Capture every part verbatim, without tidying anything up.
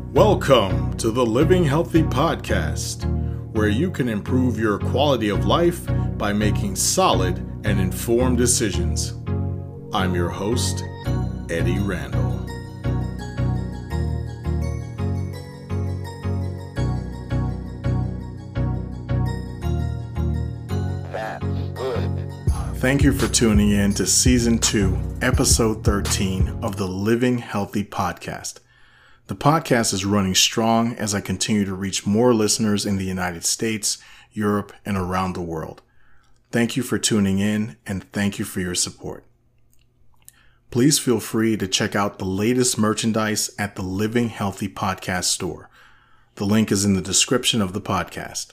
Welcome to the Living Healthy Podcast, where you can improve your quality of life by making solid and informed decisions. I'm your host, Eddie Randall. That's good. Thank you for tuning in to Season two, Episode thirteen of the Living Healthy Podcast. The podcast is running strong as I continue to reach more listeners in the United States, Europe, and around the world. Thank you for tuning in, and thank you for your support. Please feel free to check out the latest merchandise at the Living Healthy Podcast store. The link is in the description of the podcast.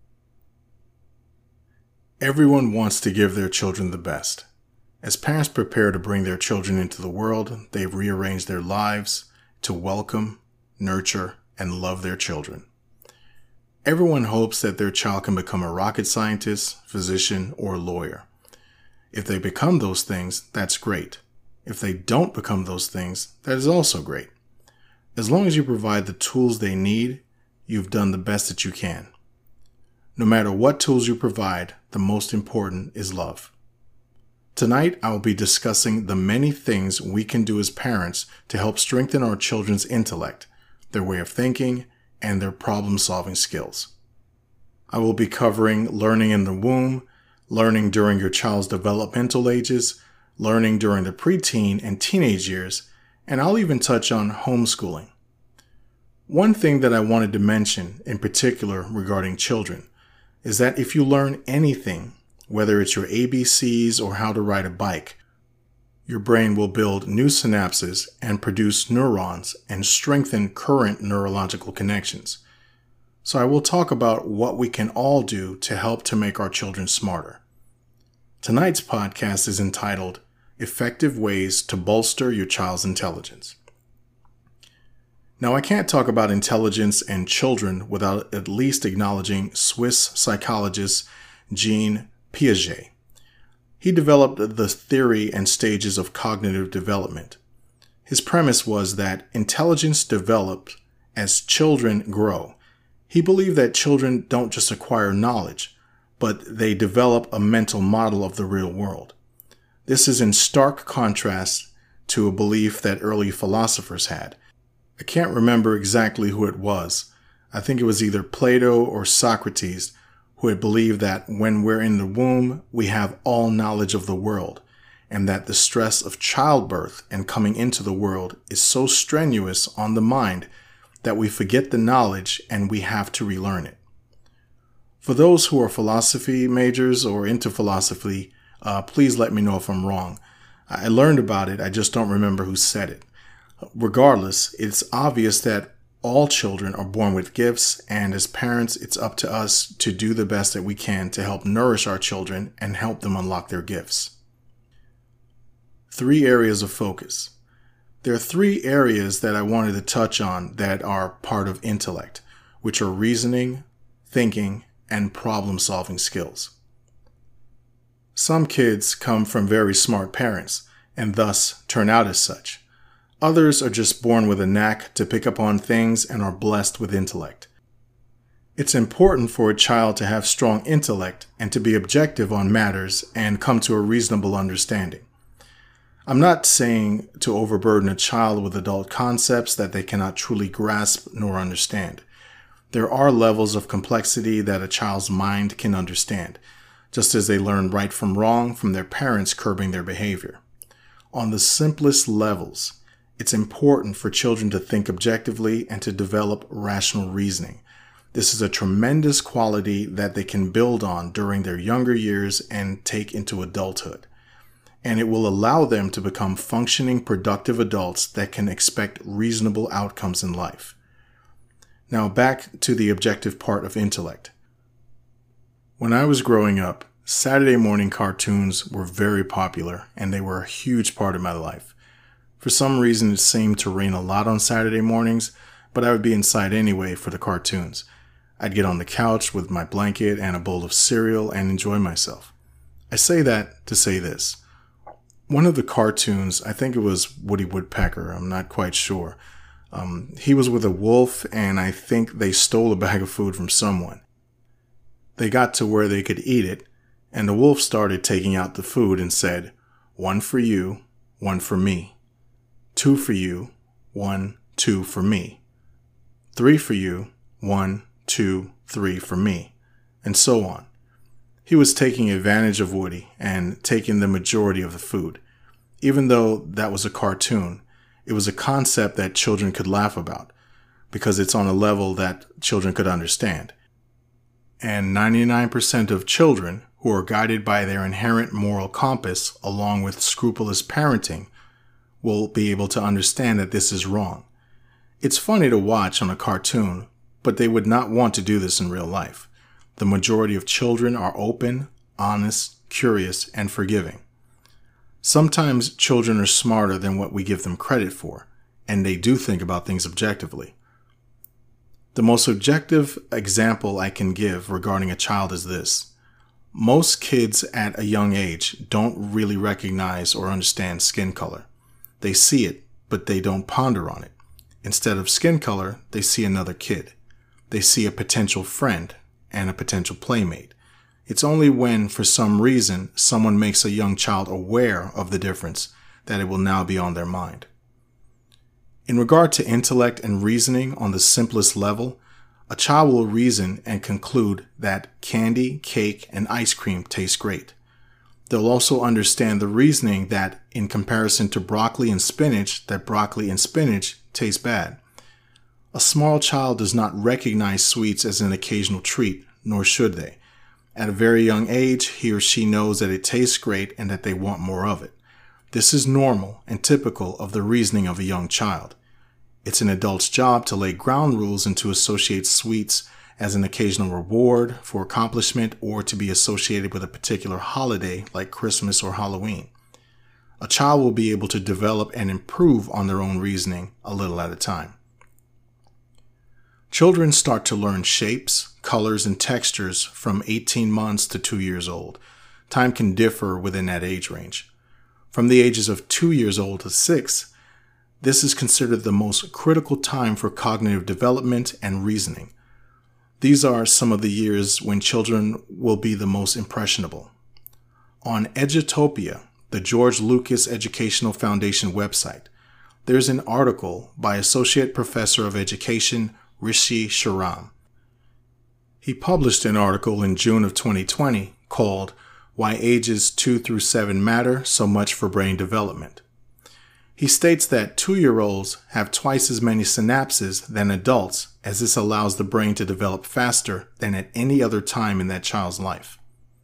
Everyone wants to give their children the best. As parents prepare to bring their children into the world, they've rearranged their lives to welcome, nurture, and love their children. Everyone hopes that their child can become a rocket scientist, physician, or lawyer. If they become those things, that's great. If they don't become those things, that is also great. As long as you provide the tools they need, you've done the best that you can. No matter what tools you provide, the most important is love. Tonight, I will be discussing the many things we can do as parents to help strengthen our children's intellect, their way of thinking, and their problem-solving skills. I will be covering learning in the womb, learning during your child's developmental ages, learning during the preteen and teenage years, and I'll even touch on homeschooling. One thing that I wanted to mention in particular regarding children is that if you learn anything, whether it's your A B Cs or how to ride a bike, your brain will build new synapses and produce neurons and strengthen current neurological connections. So I will talk about what we can all do to help to make our children smarter. Tonight's podcast is entitled Effective Ways to Bolster Your Child's Intelligence. Now, I can't talk about intelligence and children without at least acknowledging Swiss psychologist Jean Piaget. He developed the theory and stages of cognitive development. His premise was that intelligence develops as children grow. He believed that children don't just acquire knowledge, but they develop a mental model of the real world. This is in stark contrast to a belief that early philosophers had. I can't remember exactly who it was. I think it was either Plato or Socrates who had believed that when we're in the womb, we have all knowledge of the world, and that the stress of childbirth and coming into the world is so strenuous on the mind that we forget the knowledge and we have to relearn it. For those who are philosophy majors or into philosophy, uh, please let me know if I'm wrong. I learned about it, I just don't remember who said it. Regardless, it's obvious that all children are born with gifts, and as parents, it's up to us to do the best that we can to help nourish our children and help them unlock their gifts. Three areas of focus. There are three areas that I wanted to touch on that are part of intellect, which are reasoning, thinking, and problem-solving skills. Some kids come from very smart parents and thus turn out as such. Others are just born with a knack to pick up on things and are blessed with intellect. It's important for a child to have strong intellect and to be objective on matters and come to a reasonable understanding. I'm not saying to overburden a child with adult concepts that they cannot truly grasp nor understand. There are levels of complexity that a child's mind can understand, just as they learn right from wrong from their parents curbing their behavior. On the simplest levels, it's important for children to think objectively and to develop rational reasoning. This is a tremendous quality that they can build on during their younger years and take into adulthood. And it will allow them to become functioning, productive adults that can expect reasonable outcomes in life. Now back to the objective part of intellect. When I was growing up, Saturday morning cartoons were very popular and they were a huge part of my life. For some reason, it seemed to rain a lot on Saturday mornings, but I would be inside anyway for the cartoons. I'd get on the couch with my blanket and a bowl of cereal and enjoy myself. I say that to say this. One of the cartoons, I think it was Woody Woodpecker, I'm not quite sure, Um, he was with a wolf, and I think they stole a bag of food from someone. They got to where they could eat it, and the wolf started taking out the food and said, "One for you, one for me. Two for you, one, two for me. Three for you, one, two, three for me," and so on. He was taking advantage of Woody and taking the majority of the food. Even though that was a cartoon, it was a concept that children could laugh about because it's on a level that children could understand. And ninety-nine percent of children who are guided by their inherent moral compass along with scrupulous parenting will be able to understand that this is wrong. It's funny to watch on a cartoon, but they would not want to do this in real life. The majority of children are open, honest, curious, and forgiving. Sometimes children are smarter than what we give them credit for, and they do think about things objectively. The most objective example I can give regarding a child is this. Most kids at a young age don't really recognize or understand skin color. They see it, but they don't ponder on it. Instead of skin color, they see another kid. They see a potential friend and a potential playmate. It's only when, for some reason, someone makes a young child aware of the difference that it will now be on their mind. In regard to intellect and reasoning on the simplest level, a child will reason and conclude that candy, cake, and ice cream taste great. They'll also understand the reasoning that, in comparison to broccoli and spinach, that broccoli and spinach taste bad. A small child does not recognize sweets as an occasional treat, nor should they. At a very young age, he or she knows that it tastes great and that they want more of it. This is normal and typical of the reasoning of a young child. It's an adult's job to lay ground rules and to associate sweets as an occasional reward for accomplishment or to be associated with a particular holiday like Christmas or Halloween. A child will be able to develop and improve on their own reasoning a little at a time. Children start to learn shapes, colors, and textures from eighteen months to two years old. Time can differ within that age range. From the ages of two years old to six, this is considered the most critical time for cognitive development and reasoning. These are some of the years when children will be the most impressionable. On Edutopia, the George Lucas Educational Foundation website, there's an article by Associate Professor of Education Rishi Sharam. He published an article in June of twenty twenty called "Why Ages two through seven Matter So Much for Brain Development." He states that two-year-olds have twice as many synapses than adults, as this allows the brain to develop faster than at any other time in that child's life.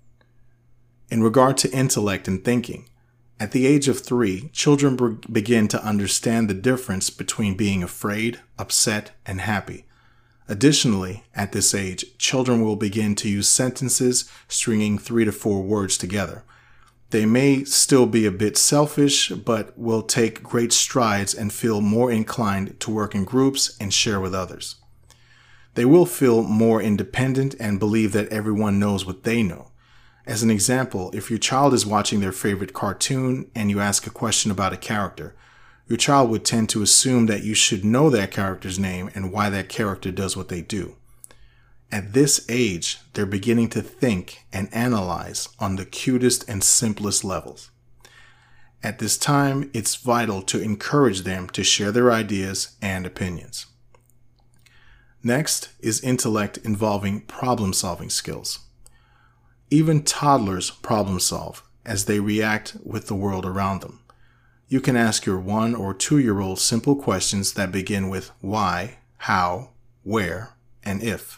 In regard to intellect and thinking, at the age of three, children be- begin to understand the difference between being afraid, upset, and happy. Additionally, at this age, children will begin to use sentences stringing three to four words together. They may still be a bit selfish, but will take great strides and feel more inclined to work in groups and share with others. They will feel more independent and believe that everyone knows what they know. As an example, if your child is watching their favorite cartoon and you ask a question about a character, your child would tend to assume that you should know that character's name and why that character does what they do. At this age, they're beginning to think and analyze on the cutest and simplest levels. At this time, it's vital to encourage them to share their ideas and opinions. Next is intellect involving problem-solving skills. Even toddlers problem solve as they react with the world around them. You can ask your one or two-year-old simple questions that begin with why, how, where, and if.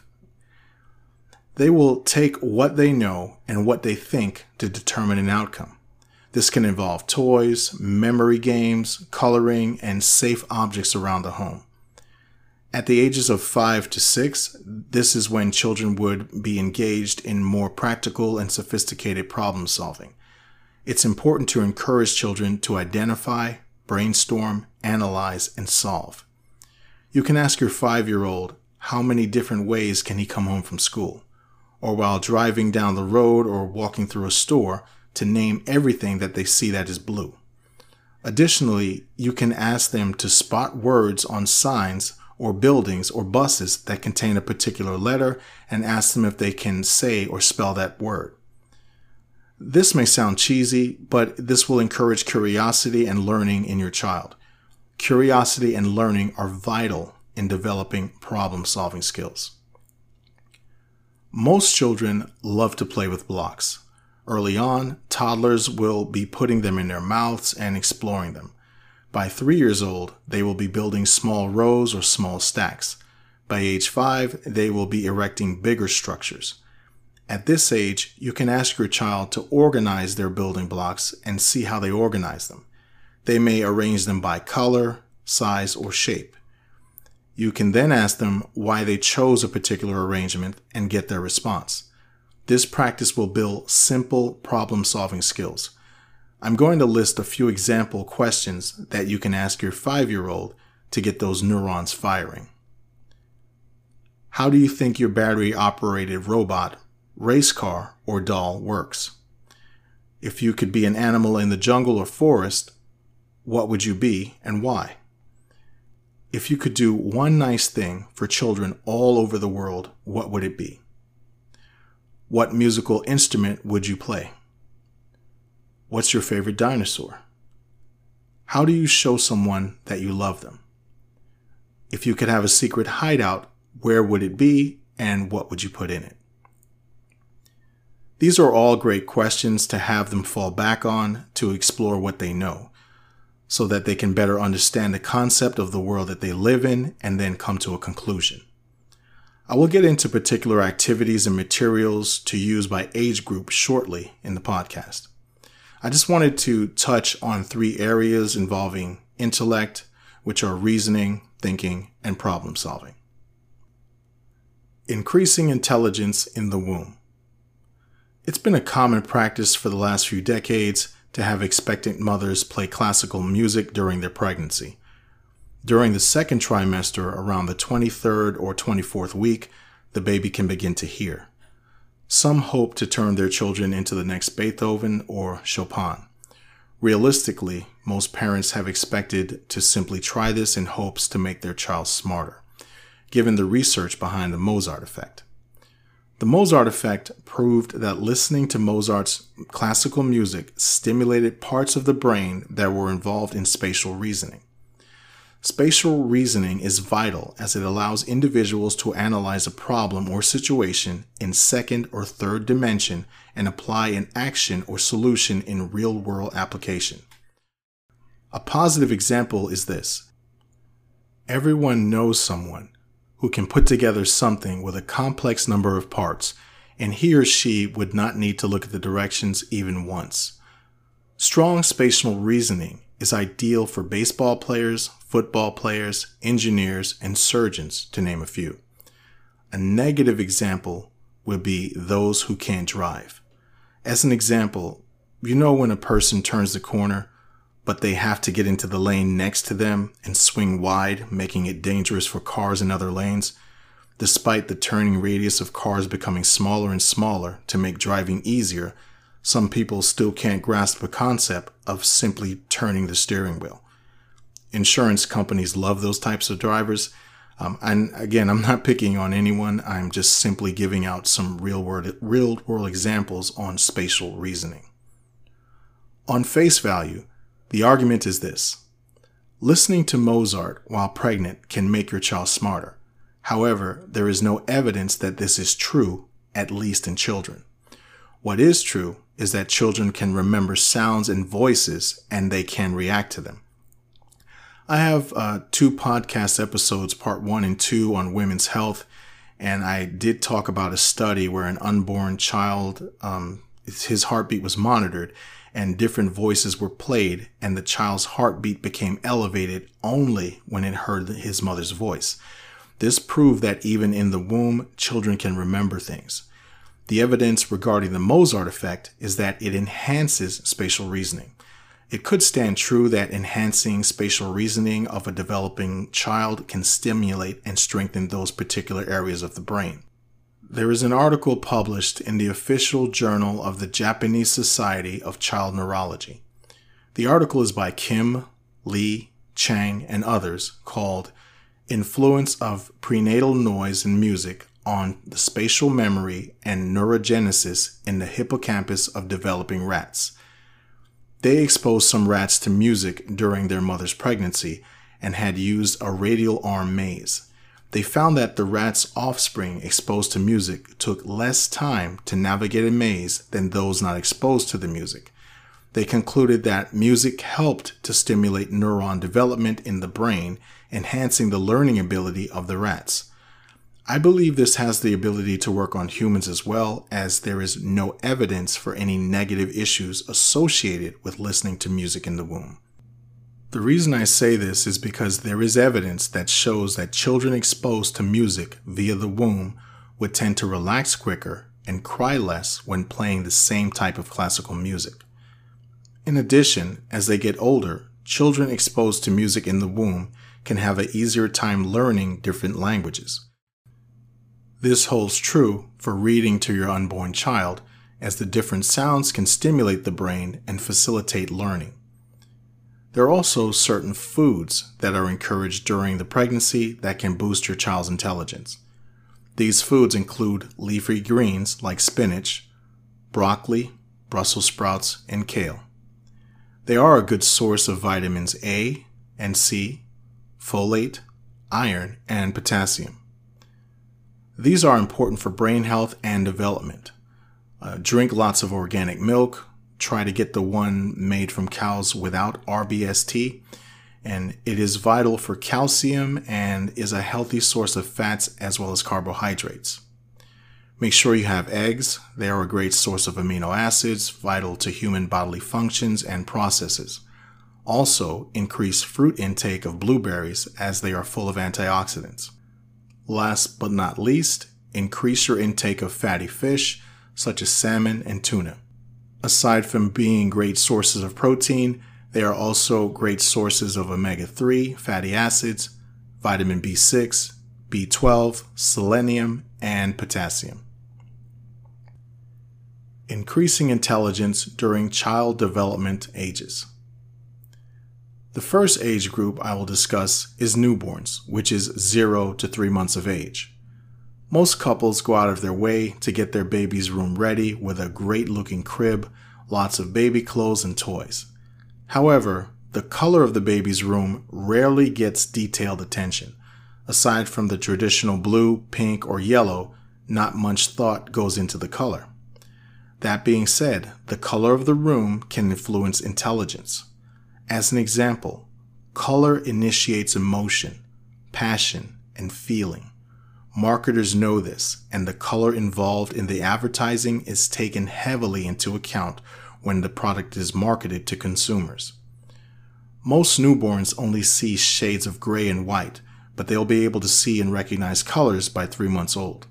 They will take what they know and what they think to determine an outcome. This can involve toys, memory games, coloring, and safe objects around the home. At the ages of five to six, this is when children would be engaged in more practical and sophisticated problem solving. It's important to encourage children to identify, brainstorm, analyze, and solve. You can ask your five-year-old how many different ways can he come home from school, or while driving down the road or walking through a store, to name everything that they see that is blue. Additionally, you can ask them to spot words on signs or buildings or buses that contain a particular letter and ask them if they can say or spell that word. This may sound cheesy, but this will encourage curiosity and learning in your child. Curiosity and learning are vital in developing problem-solving skills. Most children love to play with blocks. Early on, toddlers will be putting them in their mouths and exploring them. By three years old, they will be building small rows or small stacks. By age five, they will be erecting bigger structures. At this age, you can ask your child to organize their building blocks and see how they organize them. They may arrange them by color, size, or shape. You can then ask them why they chose a particular arrangement and get their response. This practice will build simple problem-solving skills. I'm going to list a few example questions that you can ask your five-year-old to get those neurons firing. How do you think your battery-operated robot, race car, or doll works? If you could be an animal in the jungle or forest, what would you be and why? If you could do one nice thing for children all over the world, what would it be? What musical instrument would you play? What's your favorite dinosaur? How do you show someone that you love them? If you could have a secret hideout, where would it be and what would you put in it? These are all great questions to have them fall back on to explore what they know, so that they can better understand the concept of the world that they live in and then come to a conclusion. I will get into particular activities and materials to use by age group shortly in the podcast. I just wanted to touch on three areas involving intellect, which are reasoning, thinking, and problem solving. Increasing intelligence in the womb. It's been a common practice for the last few decades to have expectant mothers play classical music during their pregnancy. During the second trimester, around the twenty-third or twenty-fourth week, the baby can begin to hear. Some hope to turn their children into the next Beethoven or Chopin. Realistically, most parents have expected to simply try this in hopes to make their child smarter, given the research behind the Mozart effect. The Mozart effect proved that listening to Mozart's classical music stimulated parts of the brain that were involved in spatial reasoning. Spatial reasoning is vital as it allows individuals to analyze a problem or situation in second or third dimension and apply an action or solution in real-world application. A positive example is this. Everyone knows someone who can put together something with a complex number of parts, and he or she would not need to look at the directions even once. Strong spatial reasoning is ideal for baseball players, football players, engineers, and surgeons, to name a few. A negative example would be those who can't drive. As an example, you know when a person turns the corner, but they have to get into the lane next to them and swing wide, making it dangerous for cars in other lanes, despite the turning radius of cars becoming smaller and smaller to make driving easier. Some people still can't grasp the concept of simply turning the steering wheel. Insurance companies love those types of drivers. Um, and again, I'm not picking on anyone. I'm just simply giving out some real world, real world examples on spatial reasoning. On face value, the argument is this. Listening to Mozart while pregnant can make your child smarter. However, there is no evidence that this is true, at least in children. What is true is that children can remember sounds and voices and they can react to them. I have uh, two podcast episodes, part one and two, on women's health, and I did talk about a study where an unborn child, um, his heartbeat was monitored and different voices were played, and the child's heartbeat became elevated only when it heard his mother's voice. This proved that even in the womb, children can remember things. The evidence regarding the Mozart effect is that it enhances spatial reasoning. It could stand true that enhancing spatial reasoning of a developing child can stimulate and strengthen those particular areas of the brain. There is an article published in the official journal of the Japanese Society of Child Neurology. The article is by Kim, Lee, Chang, and others, called Influence of Prenatal Noise and Music on the Spatial Memory and Neurogenesis in the Hippocampus of Developing Rats. They exposed some rats to music during their mother's pregnancy and had used a radial arm maze. They found that the rat's offspring exposed to music took less time to navigate a maze than those not exposed to the music. They concluded that music helped to stimulate neuron development in the brain, enhancing the learning ability of the rats. I believe this has the ability to work on humans as well, as there is no evidence for any negative issues associated with listening to music in the womb. The reason I say this is because there is evidence that shows that children exposed to music via the womb would tend to relax quicker and cry less when playing the same type of classical music. In addition, as they get older, children exposed to music in the womb can have an easier time learning different languages. This holds true for reading to your unborn child, as the different sounds can stimulate the brain and facilitate learning. There are also certain foods that are encouraged during the pregnancy that can boost your child's intelligence. These foods include leafy greens like spinach, broccoli, Brussels sprouts, and kale. They are a good source of vitamins A and C, folate, iron, and potassium. These are important for brain health and development. Uh, drink lots of organic milk. Try to get the one made from cows without R B S T. And it is vital for calcium and is a healthy source of fats as well as carbohydrates. Make sure you have eggs. They are a great source of amino acids, vital to human bodily functions and processes. Also, increase fruit intake of blueberries as they are full of antioxidants. Last but not least, increase your intake of fatty fish, such as salmon and tuna. Aside from being great sources of protein, they are also great sources of omega three fatty acids, vitamin B six, B twelve, selenium, and potassium. Increasing intelligence during child development ages. The first age group I will discuss is newborns, which is zero to three months of age. Most couples go out of their way to get their baby's room ready with a great looking crib, lots of baby clothes and toys. However, the color of the baby's room rarely gets detailed attention. Aside from the traditional blue, pink, or yellow, not much thought goes into the color. That being said, the color of the room can influence intelligence. As an example, color initiates emotion, passion, and feeling. Marketers know this, and the color involved in the advertising is taken heavily into account when the product is marketed to consumers. Most newborns only see shades of gray and white, but they'll be able to see and recognize colors by three months old.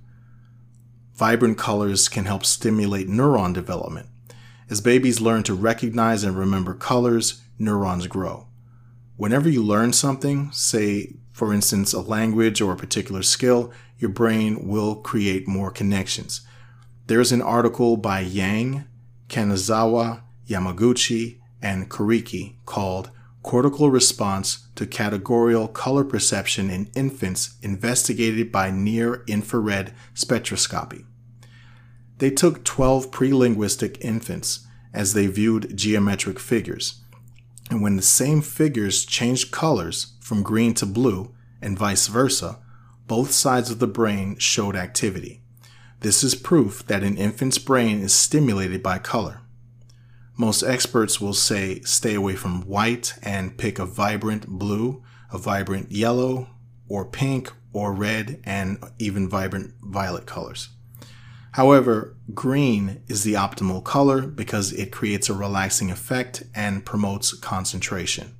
Vibrant colors can help stimulate neuron development. As babies learn to recognize and remember colors, neurons grow. Whenever you learn something, say, for instance, a language or a particular skill, your brain will create more connections. There's an article by Yang, Kanazawa, Yamaguchi, and Kuriki called Cortical Response to Categorical Color Perception in Infants Investigated by Near-Infrared Spectroscopy. They took twelve pre-linguistic infants as they viewed geometric figures. And when the same figures changed colors from green to blue and vice versa, both sides of the brain showed activity. This is proof that an infant's brain is stimulated by color. Most experts will say stay away from white and pick a vibrant blue, a vibrant yellow, or pink, or red, and even vibrant violet colors. However, green is the optimal color because it creates a relaxing effect and promotes concentration.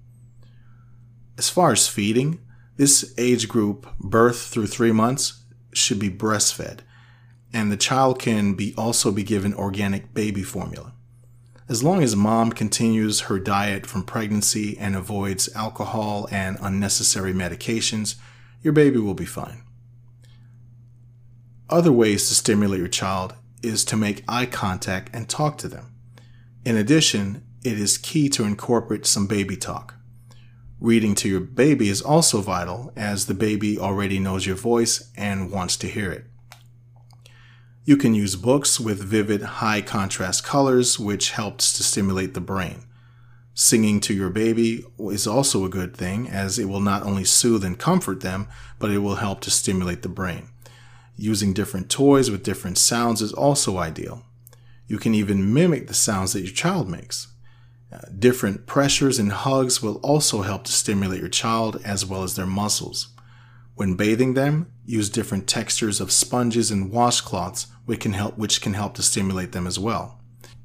As far as feeding, this age group, birth through three months, should be breastfed, and the child can be also be given organic baby formula. As long as mom continues her diet from pregnancy and avoids alcohol and unnecessary medications, your baby will be fine. Other ways to stimulate your child is to make eye contact and talk to them. In addition, it is key to incorporate some baby talk. Reading to your baby is also vital, as the baby already knows your voice and wants to hear it. You can use books with vivid, high contrast colors, which helps to stimulate the brain. Singing to your baby is also a good thing, as it will not only soothe and comfort them, but it will help to stimulate the brain. Using different toys with different sounds is also ideal. You can even mimic the sounds that your child makes. Uh, different pressures and hugs will also help to stimulate your child as well as their muscles. When bathing them, use different textures of sponges and washcloths, which can help, which can help to stimulate them as well.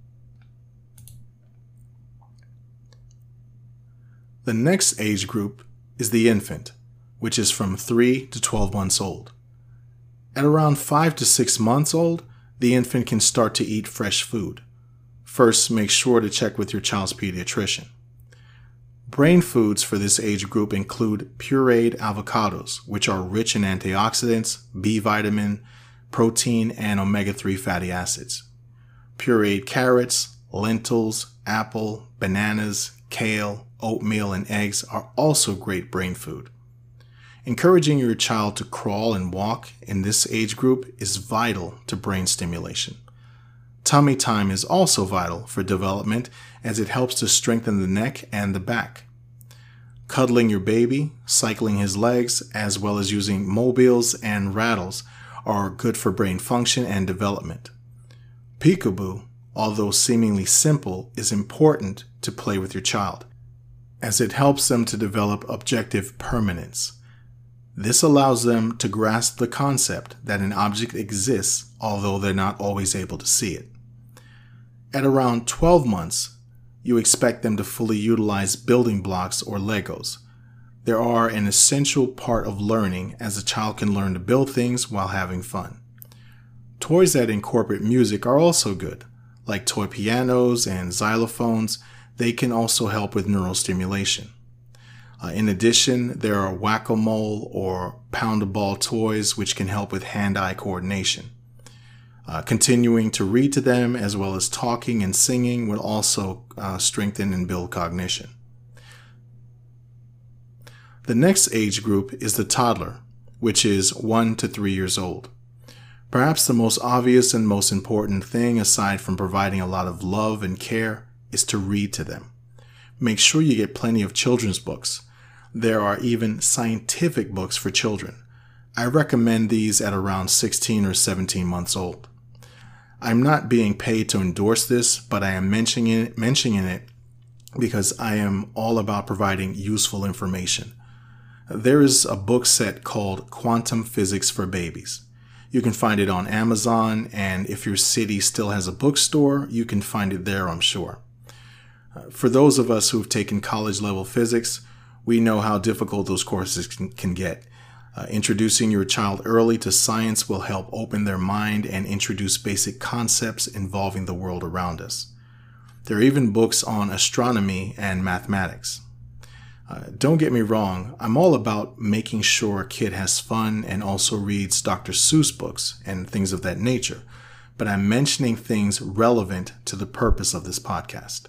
The next age group is the infant, which is from three to twelve months old. At around five to six months old, the infant can start to eat fresh food. First, make sure to check with your child's pediatrician. Brain foods for this age group include pureed avocados, which are rich in antioxidants, B vitamin, protein, and omega three fatty acids. Pureed carrots, lentils, apple, bananas, kale, oatmeal, and eggs are also great brain food. Encouraging your child to crawl and walk in this age group is vital to brain stimulation. Tummy time is also vital for development, as it helps to strengthen the neck and the back. Cuddling your baby, cycling his legs, as well as using mobiles and rattles are good for brain function and development. Peekaboo, although seemingly simple, is important to play with your child, as it helps them to develop objective permanence. This allows them to grasp the concept that an object exists, although they're not always able to see it. At around twelve months, you expect them to fully utilize building blocks or Legos. They are an essential part of learning, as a child can learn to build things while having fun. Toys that incorporate music are also good, like toy pianos and xylophones. They can also help with neural stimulation. Uh, in addition, there are whack-a-mole or pound-a-ball toys which can help with hand-eye coordination. Uh, continuing to read to them as well as talking and singing will also uh, strengthen and build cognition. The next age group is the toddler, which is one to three years old. Perhaps the most obvious and most important thing, aside from providing a lot of love and care, is to read to them. Make sure you get plenty of children's books. There are even scientific books for children. I recommend these at around sixteen or seventeen months old. I'm not being paid to endorse this, but I am mentioning it, mentioning it because I am all about providing useful information. There is a book set called Quantum Physics for Babies. You can find it on Amazon, and if your city still has a bookstore, you can find it there, I'm sure. Uh, for those of us who've taken college-level physics, we know how difficult those courses can, can get. Uh, introducing your child early to science will help open their mind and introduce basic concepts involving the world around us. There are even books on astronomy and mathematics. Uh, don't get me wrong, I'm all about making sure a kid has fun and also reads Doctor Seuss books and things of that nature, but I'm mentioning things relevant to the purpose of this podcast.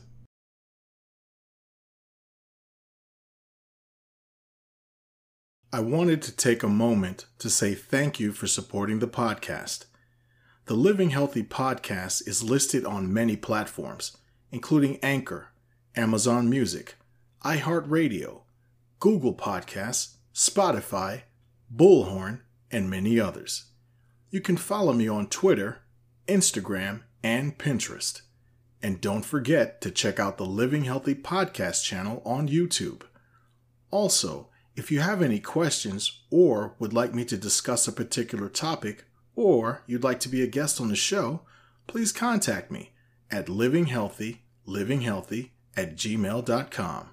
I wanted to take a moment to say thank you for supporting the podcast. The Living Healthy podcast is listed on many platforms, including Anchor, Amazon Music, iHeartRadio, Google Podcasts, Spotify, Bullhorn, and many others. You can follow me on Twitter, Instagram, and Pinterest. And don't forget to check out the Living Healthy podcast channel on YouTube. Also, if you have any questions or would like me to discuss a particular topic, or you'd like to be a guest on the show, please contact me at livinghealthy, livinghealthy at gmail dot com.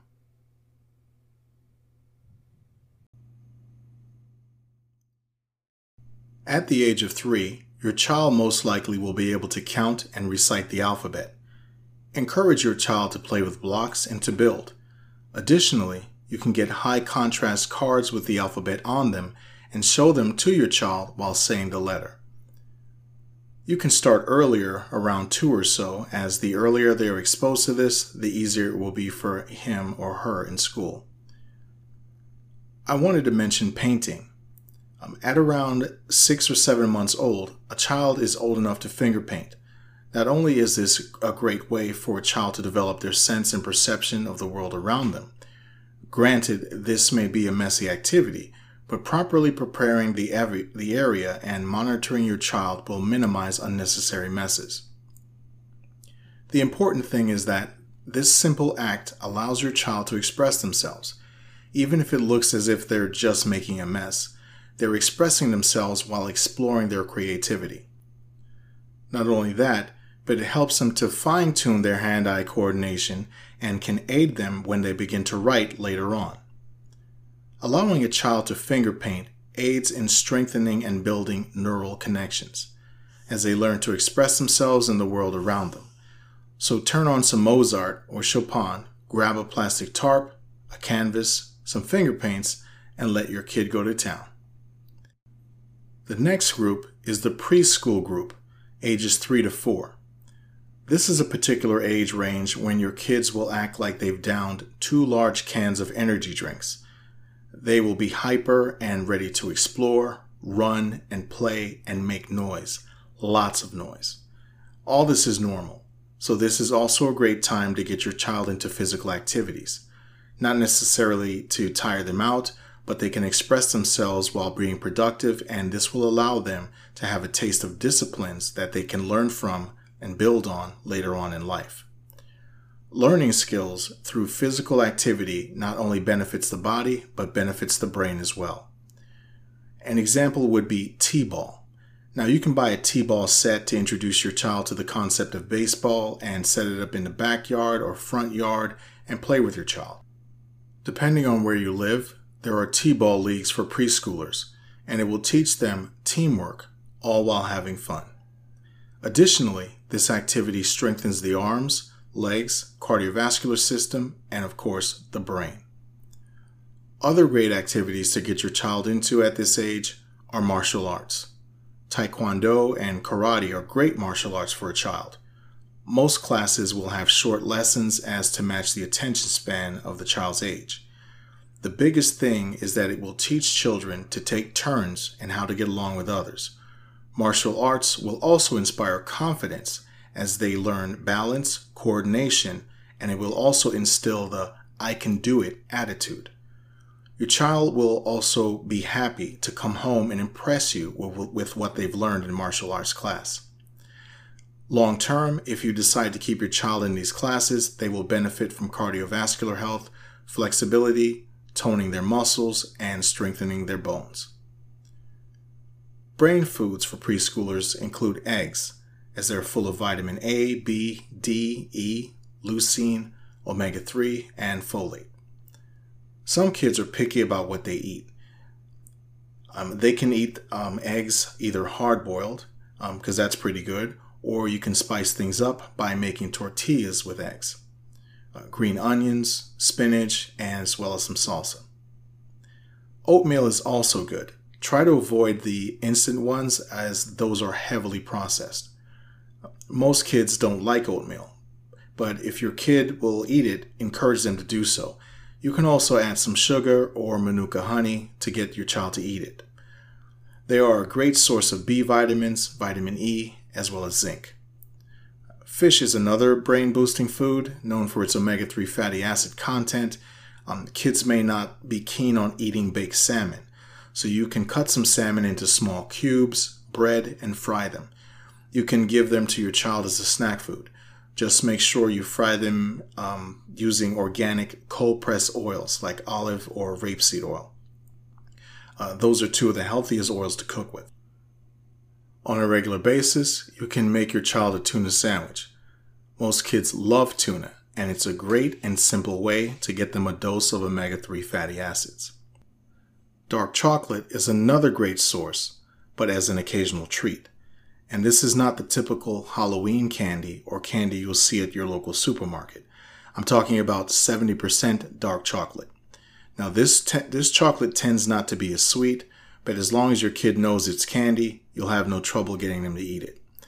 At the age of three, your child most likely will be able to count and recite the alphabet. Encourage your child to play with blocks and to build. Additionally, you can get high contrast cards with the alphabet on them and show them to your child while saying the letter. You can start earlier, around two or so, as the earlier they are exposed to this, the easier it will be for him or her in school. I wanted to mention painting. Um, at around six or seven months old, a child is old enough to finger paint. Not only is this a great way for a child to develop their sense and perception of the world around them. Granted, this may be a messy activity, but properly preparing the, av- the area and monitoring your child will minimize unnecessary messes. The important thing is that this simple act allows your child to express themselves. Even if it looks as if they're just making a mess, they're expressing themselves while exploring their creativity. Not only that, but it helps them to fine-tune their hand-eye coordination and can aid them when they begin to write later on. Allowing a child to finger paint aids in strengthening and building neural connections as they learn to express themselves in the world around them. So turn on some Mozart or Chopin, grab a plastic tarp, a canvas, some finger paints, and let your kid go to town. The next group is the preschool group, ages three to four. This is a particular age range when your kids will act like they've downed two large cans of energy drinks. They will be hyper and ready to explore, run, and play and make noise. Lots of noise. All this is normal, so this is also a great time to get your child into physical activities. Not necessarily to tire them out, but they can express themselves while being productive, and this will allow them to have a taste of disciplines that they can learn from and build on later on in life. Learning skills through physical activity not only benefits the body, but benefits the brain as well. An example would be T-ball. Now you can buy a T-ball set to introduce your child to the concept of baseball and set it up in the backyard or front yard and play with your child. Depending on where you live, there are T-ball leagues for preschoolers, and it will teach them teamwork, all while having fun. Additionally, this activity strengthens the arms, legs, cardiovascular system, and of course, the brain. Other great activities to get your child into at this age are martial arts. Taekwondo and karate are great martial arts for a child. Most classes will have short lessons as to match the attention span of the child's age. The biggest thing is that it will teach children to take turns and how to get along with others. Martial arts will also inspire confidence as they learn balance, coordination, and it will also instill the "I can do it" attitude. Your child will also be happy to come home and impress you with what they've learned in martial arts class. Long term, if you decide to keep your child in these classes, they will benefit from cardiovascular health, flexibility, toning their muscles, and strengthening their bones. Brain foods for preschoolers include eggs, as they're full of vitamin A, B, D, E, leucine, omega three, and folate. Some kids are picky about what they eat. Um, they can eat um, eggs either hard-boiled, because um, that's pretty good, or you can spice things up by making tortillas with eggs, uh, green onions, spinach, and as well as some salsa. Oatmeal is also good. Try to avoid the instant ones as those are heavily processed. Most kids don't like oatmeal, but if your kid will eat it, encourage them to do so. You can also add some sugar or Manuka honey to get your child to eat it. They are a great source of B vitamins, vitamin E, as well as zinc. Fish is another brain-boosting food known for its omega three fatty acid content. Um, kids may not be keen on eating baked salmon, so you can cut some salmon into small cubes, bread, and fry them. You can give them to your child as a snack food. Just make sure you fry them um, using organic cold-pressed oils like olive or rapeseed oil. Uh, those are two of the healthiest oils to cook with. On a regular basis, you can make your child a tuna sandwich. Most kids love tuna, and it's a great and simple way to get them a dose of omega three fatty acids. Dark chocolate is another great source, but as an occasional treat. And this is not the typical Halloween candy or candy you'll see at your local supermarket. I'm talking about seventy percent dark chocolate. Now this, te- this chocolate tends not to be as sweet, but as long as your kid knows it's candy, you'll have no trouble getting them to eat it.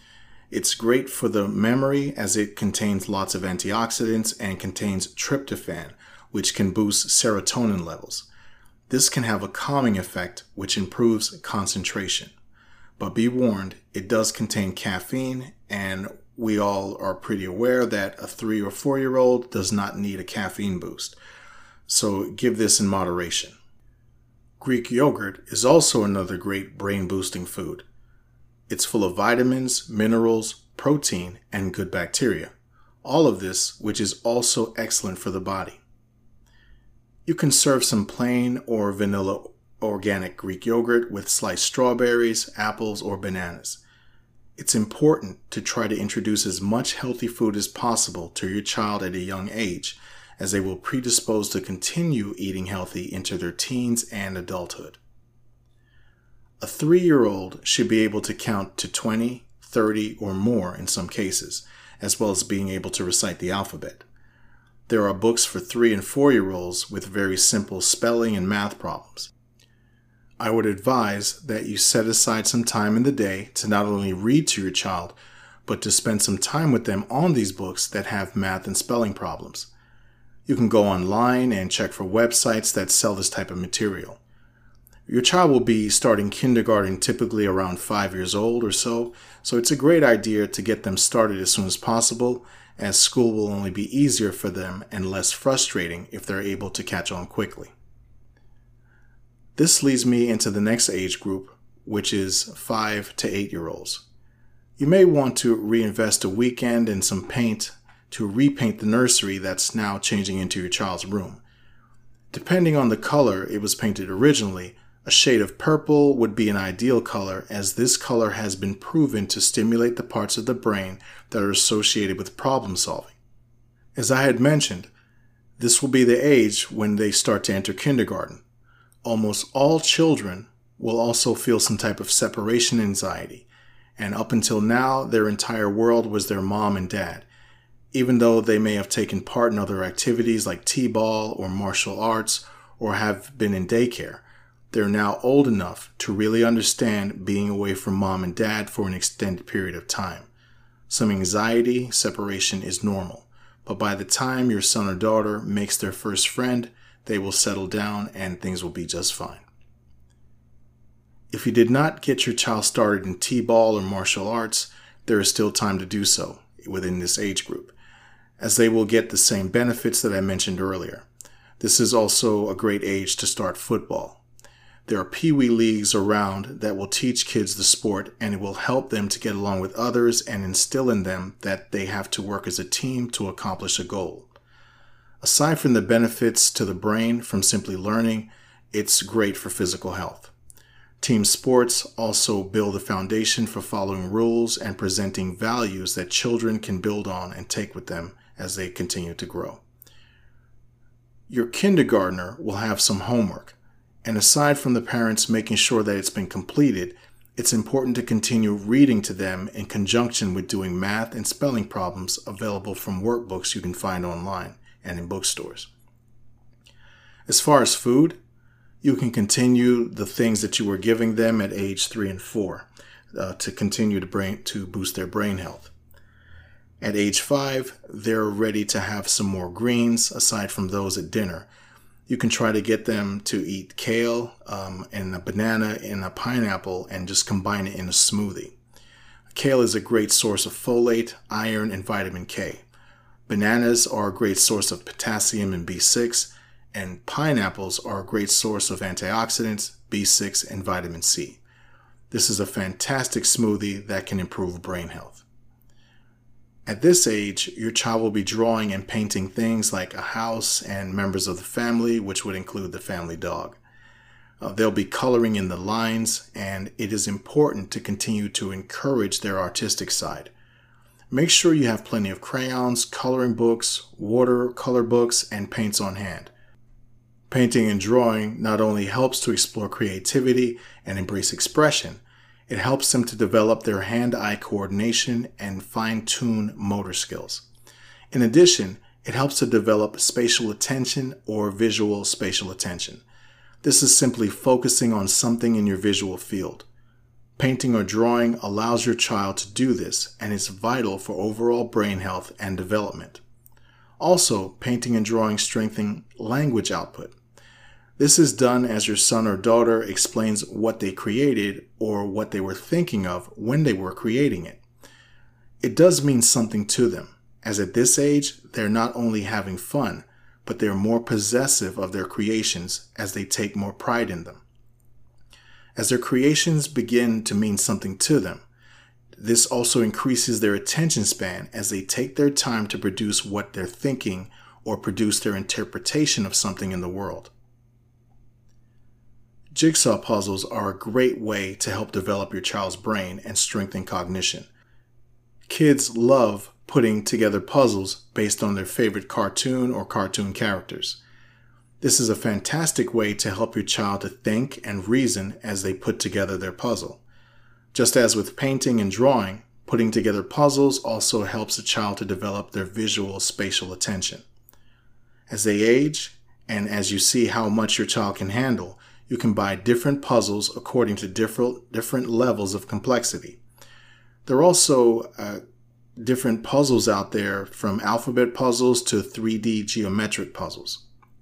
It's great for the memory as it contains lots of antioxidants and contains tryptophan, which can boost serotonin levels. This can have a calming effect, which improves concentration. But be warned, it does contain caffeine, and we all are pretty aware that a three or four year old does not need a caffeine boost. So give this in moderation. Greek yogurt is also another great brain boosting food. It's full of vitamins, minerals, protein, and good bacteria. All of this, which is also excellent for the body. You can serve some plain or vanilla organic Greek yogurt with sliced strawberries, apples, or bananas. It's important to try to introduce as much healthy food as possible to your child at a young age, as they will predispose to continue eating healthy into their teens and adulthood. A three-year-old should be able to count to twenty, thirty, or more in some cases, as well as being able to recite the alphabet. There are books for three and four-year-olds with very simple spelling and math problems. I would advise that you set aside some time in the day to not only read to your child, but to spend some time with them on these books that have math and spelling problems. You can go online and check for websites that sell this type of material. Your child will be starting kindergarten typically around five years old or so, so it's a great idea to get them started as soon as possible, as school will only be easier for them and less frustrating if they're able to catch on quickly. This leads me into the next age group, which is five to eight year olds. You may want to reinvest a weekend in some paint to repaint the nursery that's now changing into your child's room. Depending on the color it was painted originally, a shade of purple would be an ideal color, as this color has been proven to stimulate the parts of the brain that are associated with problem solving. As I had mentioned, this will be the age when they start to enter kindergarten. Almost all children will also feel some type of separation anxiety, and up until now, their entire world was their mom and dad. Even though they may have taken part in other activities like t-ball or martial arts or have been in daycare, they're now old enough to really understand being away from mom and dad for an extended period of time. Some anxiety, separation is normal, but by the time your son or daughter makes their first friend, they will settle down and things will be just fine. If you did not get your child started in t-ball or martial arts, there is still time to do so within this age group, as they will get the same benefits that I mentioned earlier. This is also a great age to start football. There are pee-wee leagues around that will teach kids the sport, and it will help them to get along with others and instill in them that they have to work as a team to accomplish a goal. Aside from the benefits to the brain from simply learning, it's great for physical health. Team sports also build a foundation for following rules and presenting values that children can build on and take with them as they continue to grow. Your kindergartner will have some homework, and aside from the parents making sure that it's been completed, it's important to continue reading to them in conjunction with doing math and spelling problems available from workbooks you can find online and in bookstores. As far as food, you can continue the things that you were giving them at age three and four uh, to continue to brain to boost their brain health. At age five, they're ready to have some more greens aside from those at dinner. You can try to get them to eat kale um, and a banana and a pineapple and just combine it in a smoothie. Kale is a great source of folate, iron, and vitamin K. Bananas are a great source of potassium and B six, and pineapples are a great source of antioxidants, B six, and vitamin C. This is a fantastic smoothie that can improve brain health. At this age, your child will be drawing and painting things like a house and members of the family, which would include the family dog. Uh, they'll be coloring in the lines, and it is important to continue to encourage their artistic side. Make sure you have plenty of crayons, coloring books, watercolor books, and paints on hand. Painting and drawing not only helps to explore creativity and embrace expression, it helps them to develop their hand-eye coordination and fine-tune motor skills. In addition, it helps to develop spatial attention or visual spatial attention. This is simply focusing on something in your visual field. Painting or drawing allows your child to do this and is vital for overall brain health and development. Also, painting and drawing strengthen language output. This is done as your son or daughter explains what they created or what they were thinking of when they were creating it. It does mean something to them, as at this age, they're not only having fun, but they're more possessive of their creations as they take more pride in them. As their creations begin to mean something to them, this also increases their attention span as they take their time to produce what they're thinking or produce their interpretation of something in the world. Jigsaw puzzles are a great way to help develop your child's brain and strengthen cognition. Kids love putting together puzzles based on their favorite cartoon or cartoon characters. This is a fantastic way to help your child to think and reason as they put together their puzzle. Just as with painting and drawing, putting together puzzles also helps a child to develop their visual spatial attention. As they age, and as you see how much your child can handle, you can buy different puzzles according to different, different levels of complexity. There are also uh, different puzzles out there, from alphabet puzzles to three D geometric puzzles.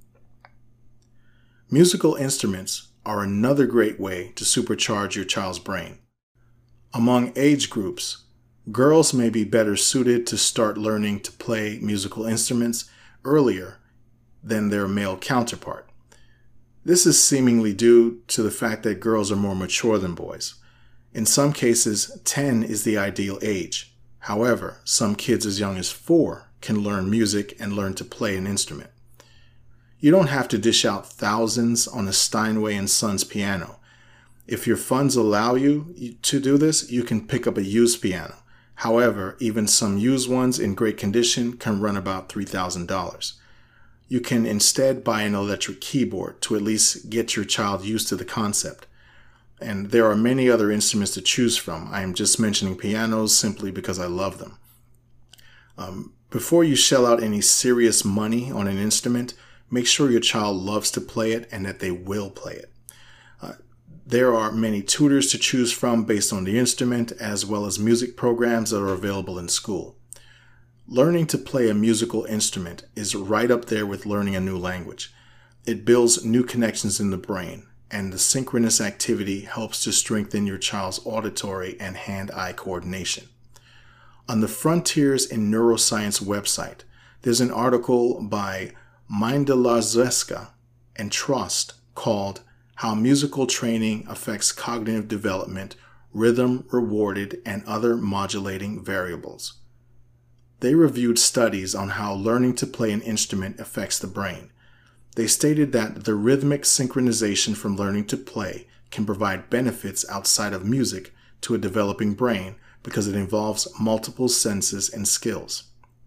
Musical instruments are another great way to supercharge your child's brain. Among age groups, girls may be better suited to start learning to play musical instruments earlier than their male counterpart. This is seemingly due to the fact that girls are more mature than boys. In some cases, ten is the ideal age. However, some kids as young as four can learn music and learn to play an instrument. You don't have to dish out thousands on a Steinway and Sons piano. If your funds allow you to do this, you can pick up a used piano. However, even some used ones in great condition can run about three thousand dollars. You can instead buy an electric keyboard to at least get your child used to the concept. And there are many other instruments to choose from. I am just mentioning pianos simply because I love them. Um, before you shell out any serious money on an instrument, make sure your child loves to play it and that they will play it. Uh, there are many tutors to choose from based on the instrument, as well as music programs that are available in school. Learning to play a musical instrument is right up there with learning a new language. It builds new connections in the brain, and the synchronous activity helps to strengthen your child's auditory and hand-eye coordination. On the Frontiers in Neuroscience website, there's an article by Mindelarzewska and Trost called How Musical Training Affects Cognitive Development, Rhythm Rewarded, and Other Modulating Variables. They reviewed studies on how learning to play an instrument affects the brain. They stated that the rhythmic synchronization from learning to play can provide benefits outside of music to a developing brain because it involves multiple senses and skills.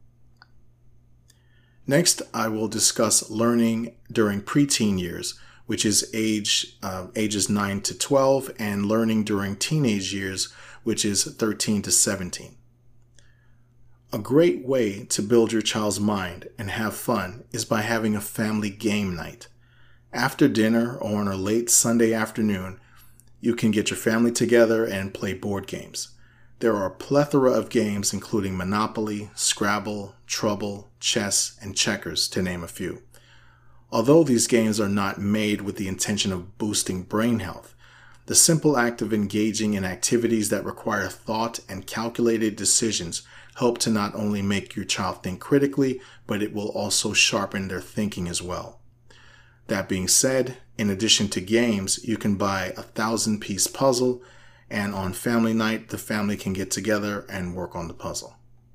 Next, I will discuss learning during preteen years, which is age uh, ages nine to twelve, and learning during teenage years, which is thirteen to seventeen. A great way to build your child's mind and have fun is by having a family game night. After dinner or on a late Sunday afternoon, you can get your family together and play board games. There are a plethora of games including Monopoly, Scrabble, Trouble, chess, and checkers, to name a few. Although these games are not made with the intention of boosting brain health, the simple act of engaging in activities that require thought and calculated decisions help to not only make your child think critically, but it will also sharpen their thinking as well. That being said, in addition to games, you can buy a thousand-piece puzzle, and on family night, the family can get together and work on the puzzle.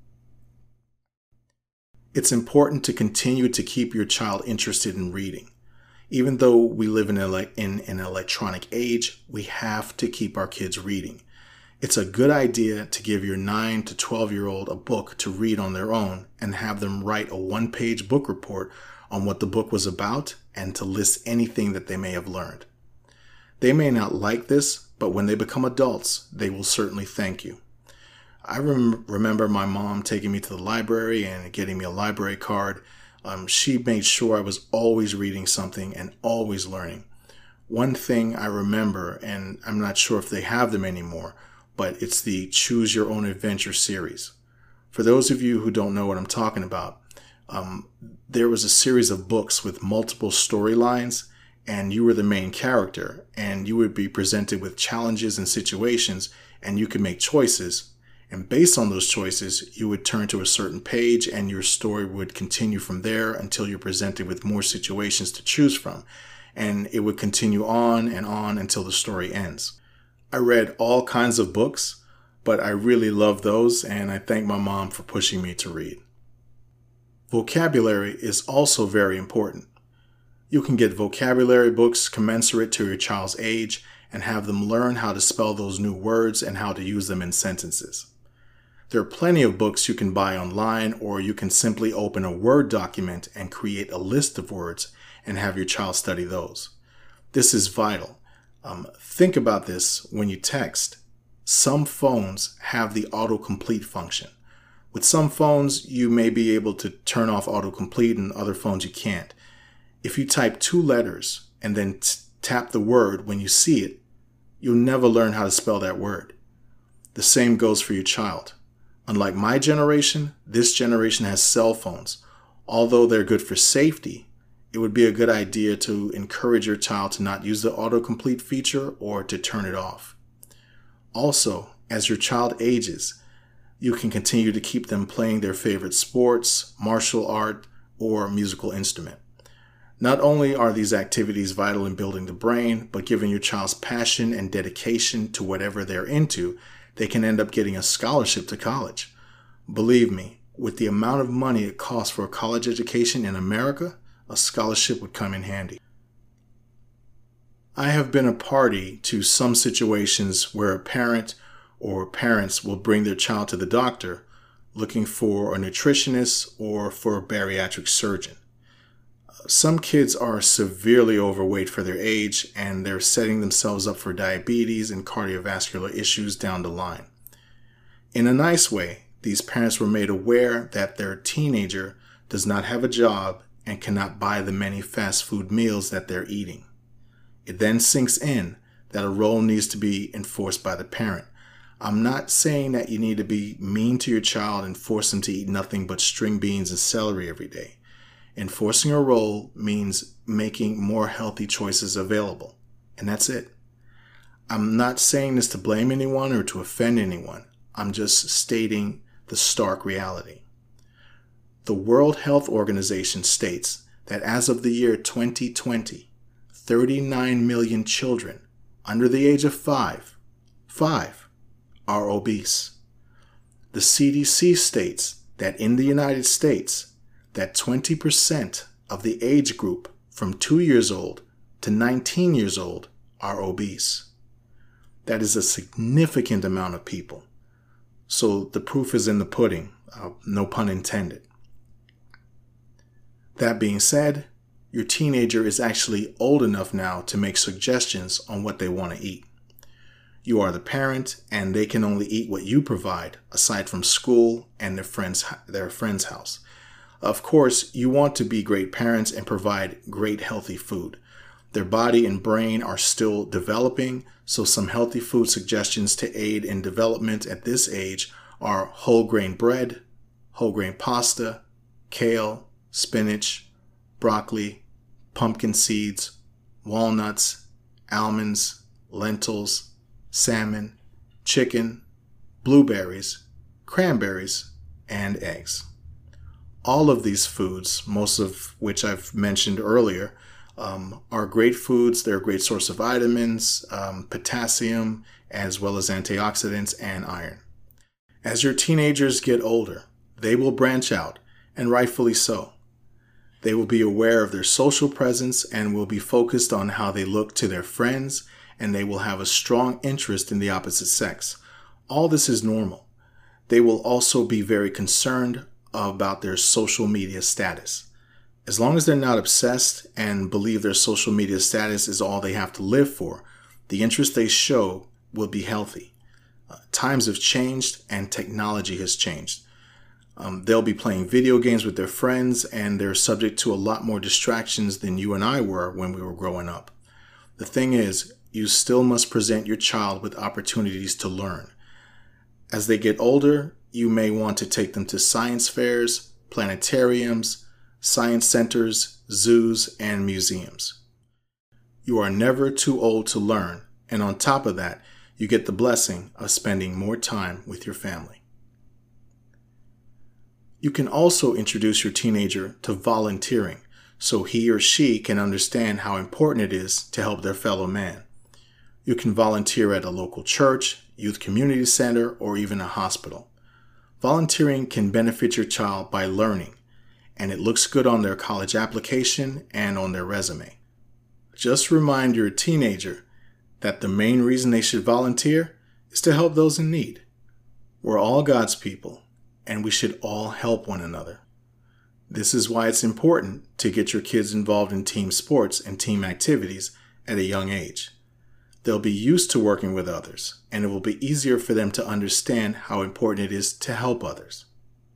It's important to continue to keep your child interested in reading. Even though we live in, ele- in an electronic age, we have to keep our kids reading. It's a good idea to give your nine to twelve-year-old a book to read on their own and have them write a one-page book report on what the book was about and to list anything that they may have learned. They may not like this, but when they become adults, they will certainly thank you. I rem- remember my mom taking me to the library and getting me a library card. Um, she made sure I was always reading something and always learning. One thing I remember, and I'm not sure if they have them anymore, but it's the Choose Your Own Adventure series. For those of you who don't know what I'm talking about, um, there was a series of books with multiple storylines, and you were the main character, and you would be presented with challenges and situations, and you could make choices. And based on those choices, you would turn to a certain page, and your story would continue from there until you're presented with more situations to choose from. And it would continue on and on until the story ends. I read all kinds of books, but I really love those, and I thank my mom for pushing me to read. Vocabulary is also very important. You can get vocabulary books commensurate to your child's age and have them learn how to spell those new words and how to use them in sentences. There are plenty of books you can buy online, or you can simply open a Word document and create a list of words and have your child study those. This is vital. Um, think about this when you text. Some phones have the autocomplete function. With some phones, you may be able to turn off autocomplete, and other phones you can't. If you type two letters and then t- tap the word when you see it, you'll never learn how to spell that word. The same goes for your child. Unlike my generation, this generation has cell phones. Although they're good for safety, it would be a good idea to encourage your child to not use the autocomplete feature or to turn it off. Also, as your child ages, you can continue to keep them playing their favorite sports, martial art, or musical instrument. Not only are these activities vital in building the brain, but given your child's passion and dedication to whatever they're into, they can end up getting a scholarship to college. Believe me, with the amount of money it costs for a college education in America, a scholarship would come in handy. I have been a party to some situations where a parent or parents will bring their child to the doctor looking for a nutritionist or for a bariatric surgeon. Some kids are severely overweight for their age, and they're setting themselves up for diabetes and cardiovascular issues down the line. In a nice way, these parents were made aware that their teenager does not have a job and cannot buy the many fast food meals that they're eating. It then sinks in that a role needs to be enforced by the parent. I'm not saying that you need to be mean to your child and force them to eat nothing but string beans and celery every day. Enforcing a role means making more healthy choices available, and that's it. I'm not saying this to blame anyone or to offend anyone. I'm just stating the stark reality. The World Health Organization states that as of the year twenty twenty, thirty-nine million children under the age of five, five, are obese. The C D C states that in the United States, that twenty percent of the age group from two years old to nineteen years old are obese. That is a significant amount of people. So the proof is in the pudding, uh, no pun intended. That being said, your teenager is actually old enough now to make suggestions on what they want to eat. You are the parent, and they can only eat what you provide, aside from school and their friend's, their friend's house. Of course, you want to be great parents and provide great healthy food. Their body and brain are still developing, so some healthy food suggestions to aid in development at this age are whole grain bread, whole grain pasta, kale, spinach, broccoli, pumpkin seeds, walnuts, almonds, lentils, salmon, chicken, blueberries, cranberries, and eggs. All of these foods, most of which I've mentioned earlier, um, are great foods. They're a great source of vitamins, um, potassium, as well as antioxidants and iron. As your teenagers get older, they will branch out, and rightfully so. They will be aware of their social presence and will be focused on how they look to their friends, and they will have a strong interest in the opposite sex. All this is normal. They will also be very concerned about their social media status. As long as they're not obsessed and believe their social media status is all they have to live for, the interest they show will be healthy. Uh, times have changed and technology has changed. Um, they'll be playing video games with their friends, and they're subject to a lot more distractions than you and I were when we were growing up. The thing is, you still must present your child with opportunities to learn. As they get older, you may want to take them to science fairs, planetariums, science centers, zoos, and museums. You are never too old to learn, and on top of that, you get the blessing of spending more time with your family. You can also introduce your teenager to volunteering so he or she can understand how important it is to help their fellow man. You can volunteer at a local church, youth community center, or even a hospital. Volunteering can benefit your child by learning, and it looks good on their college application and on their resume. Just remind your teenager that the main reason they should volunteer is to help those in need. We're all God's people, and we should all help one another. This is why it's important to get your kids involved in team sports and team activities at a young age. They'll be used to working with others, and it will be easier for them to understand how important it is to help others.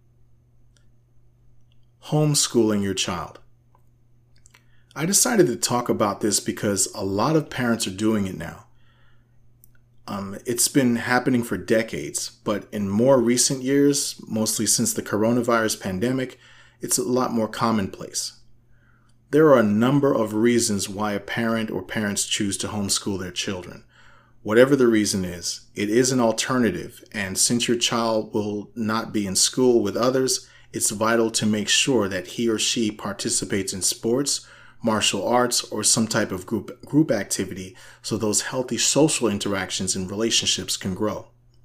Homeschooling your child. I decided to talk about this because a lot of parents are doing it now. Um, it's been happening for decades, but in more recent years, mostly since the coronavirus pandemic, it's a lot more commonplace. There are a number of reasons why a parent or parents choose to homeschool their children. Whatever the reason is, it is an alternative, and since your child will not be in school with others, it's vital to make sure that he or she participates in sports, martial arts, or some type of group group activity so those healthy social interactions and relationships can grow.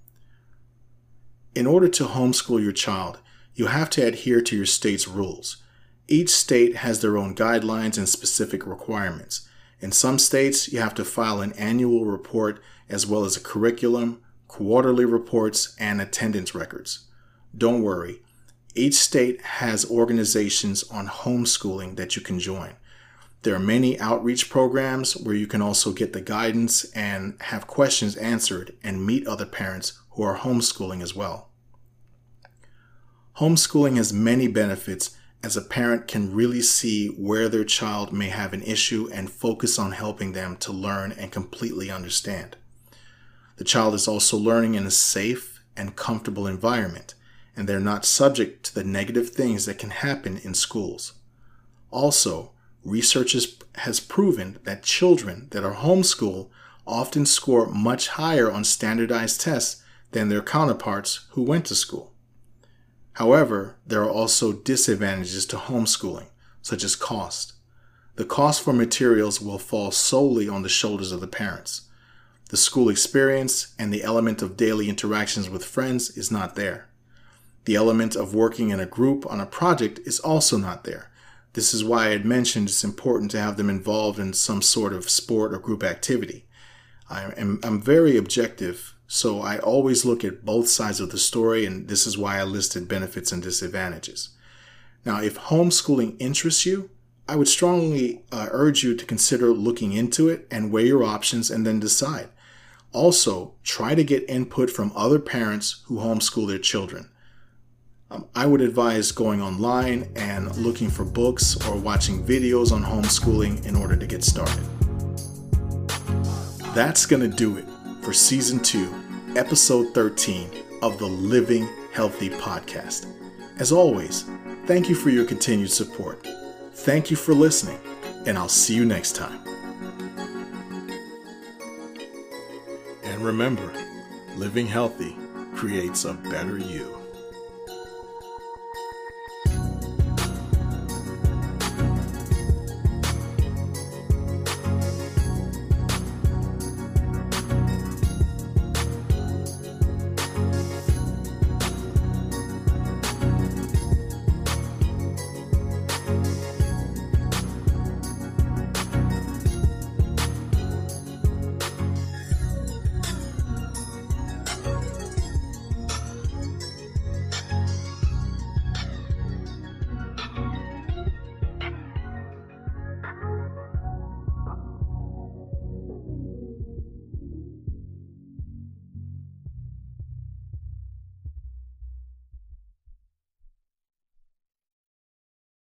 In order to homeschool your child, you have to adhere to your state's rules. Each state has their own guidelines and specific requirements. In some states, you have to file an annual report as well as a curriculum, quarterly reports, and attendance records. Don't worry, each state has organizations on homeschooling that you can join. There are many outreach programs where you can also get the guidance and have questions answered and meet other parents who are homeschooling as well. Homeschooling has many benefits as a parent can really see where their child may have an issue and focus on helping them to learn and completely understand. The child is also learning in a safe and comfortable environment, and they're not subject to the negative things that can happen in schools. Also, research has proven that children that are homeschooled often score much higher on standardized tests than their counterparts who went to school. However, there are also disadvantages to homeschooling, such as cost. The cost for materials will fall solely on the shoulders of the parents. The school experience and the element of daily interactions with friends is not there. The element of working in a group on a project is also not there. This is why I had mentioned it's important to have them involved in some sort of sport or group activity. I am, I'm very objective, so I always look at both sides of the story, and this is why I listed benefits and disadvantages. Now, if homeschooling interests you, I would strongly uh, urge you to consider looking into it and weigh your options and then decide. Also, try to get input from other parents who homeschool their children. Um, I would advise going online and looking for books or watching videos on homeschooling in order to get started. That's going to do it for Season two, Episode thirteen of the Living Healthy Podcast. As always, thank you for your continued support. Thank you for listening, and I'll see you next time. And remember, living healthy creates a better you.